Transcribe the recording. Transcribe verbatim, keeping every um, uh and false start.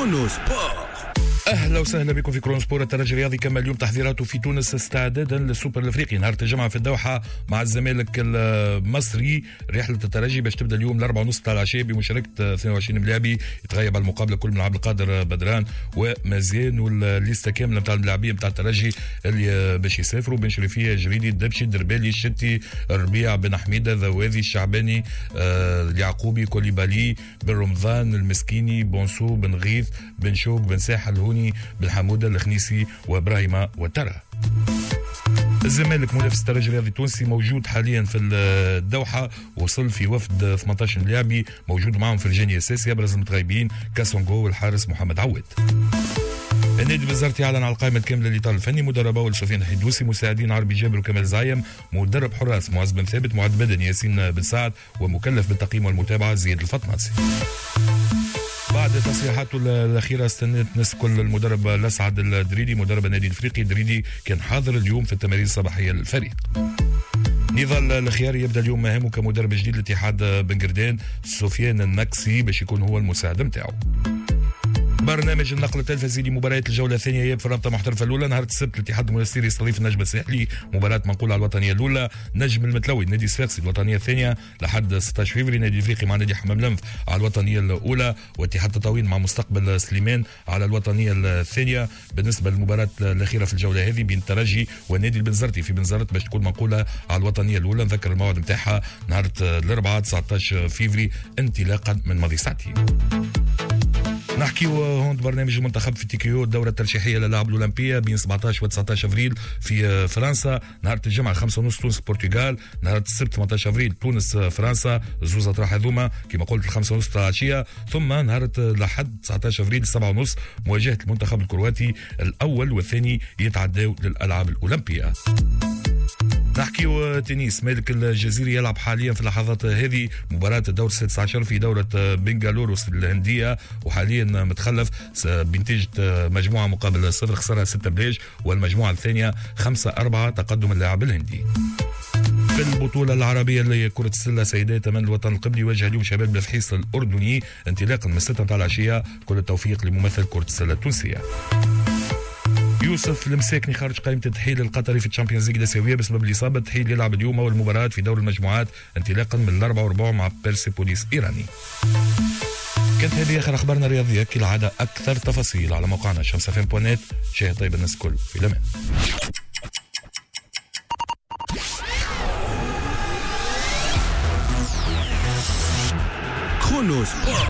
كرونو سبور. اهلا وسهلا بكم في كرونو سبور. الترجي الرياضي كمل اليوم تحضيراته في تونس استعدادا للسوبر الافريقي نهار الجمعه في الدوحه مع الزمالك المصري. رحله الترجي باش تبدا اليوم الأربعة ونص تاع العشاء بمشاركه اثنين وعشرين ملاعبي. يتغيب على المقابله كل من عبد القادر بدران ومازين، والليسته كامله نتاع اللاعبين نتاع الترجي اللي باش يسافروا: بن شريفيه، جريدي، الدبشي، الدربالي، الشتي، الربيع، بن حميده، ذواذي، الشعباني، آه اليعقوبي، كوليبالي، بن رمضان، المسكيني، بونسو، بن غيث، بن شوق، بن ساحل، الهوني، بن حموده، الخنيسي، وابراهيم وترى. الزمالك منافس الترجي الرياضي التونسي موجود حاليا في الدوحه، وصل في وفد ثمانية عشر لاعبي موجود معهم في الجاني الاساسي. ابرز المتغيبين كاسونغو والحارس محمد عواد. النادي الوزارتي اعلن على القائمه الكامله للاطار الفني: مدرب اول سفيان الحدوسي، مساعدين عربي جابر وكمال زايم، مدرب حراس معز بن ثابت، معد بدني ياسين بن سعد، ومكلف بالتقييم والمتابعه زياد الفطناسي. بعد تصريحاته الاخيره استنت ناس كل المدرب الاسعد الدريدي مدرب النادي الافريقي. الدريدي كان حاضر اليوم في التمارين الصباحيه للفريق. نضال الخياري يبدا اليوم مهامه كمدرب جديد لاتحاد بن قردان، سفيان النكسي باش يكون هو المساعد نتاعو. برنامج النقل التلفزيوني لمباريات الجوله الثانيه اياب في الرابطه المحترفه الاولى. نهار السبت الاتحاد المنستيري يستضيف النجم الساحلي، مباراه منقوله على الوطنيه الاولى. نجم المتلوي نادي الصفاقسي الوطنيه الثانيه لحد ستة عشر فبراير. نادي الافريقي مع نادي حمام لنف على الوطنيه الاولى، واتحاد تطاوين مع مستقبل سليمان على الوطنيه الثانيه. بالنسبه للمباراه الاخيره في الجوله هذه بين الترجي والنادي البنزرتي في بنزرت باش تكون منقوله على الوطنيه الاولى. نذكر الموعد نتاعها نهار الاربعاء تسعة عشر فبراير انطلاقا من ماضي ساعتين. نحكيو هون برنامج المنتخب في تيكيو، الدوره الترشيحيه للعب الاولمبيه بين سبعة عشر و تسعة عشر افريل في فرنسا. نهار الجمعه خمسة ونص تونس البرتغال، نهار السبت ثمانية عشر افريل تونس فرنسا، زوز اطراح هذوما كما قلت الخمسة ونص تاع العشيه. ثم نهار الاحد تسعة عشر افريل سبعة ونص مواجهه المنتخب الكرواتي، الاول والثاني يتعداو للالعاب الاولمبيه. نحكيو تنس، مالك الجزيري يلعب حاليا في اللحظات هذه مباراة الدور السادس عشر في دورة بنغالوروس الهندية، وحاليا متخلف بنتيجة مجموعة مقابل صفر، خسرها ستة بلاش، والمجموعة الثانية خمسة أربعة تقدم اللاعب الهندي. في البطولة العربية لكرة السلة سيدات أمام الوطن القبلي يواجه اليوم شباب بلفحيص الأردني انطلاقا من ستة متاع العشية. كل التوفيق لممثل كرة السلة التونسية. يوسف المساكني خارج قائمة التحيل القطري في الشامبيونز ليج الآسيوية بسبب الإصابة. التحيل يلعب اليوم أول مباراة في دور المجموعات انطلاقا من الأربعة وربع مع بيرسيبوليس إيراني. كانت هذه آخر أخبارنا الرياضية، كالعادة أكثر تفاصيل على موقعنا شمس اف ام دوت نت. شاهد طيب الناس الكل في الأمان. كرونو سبور.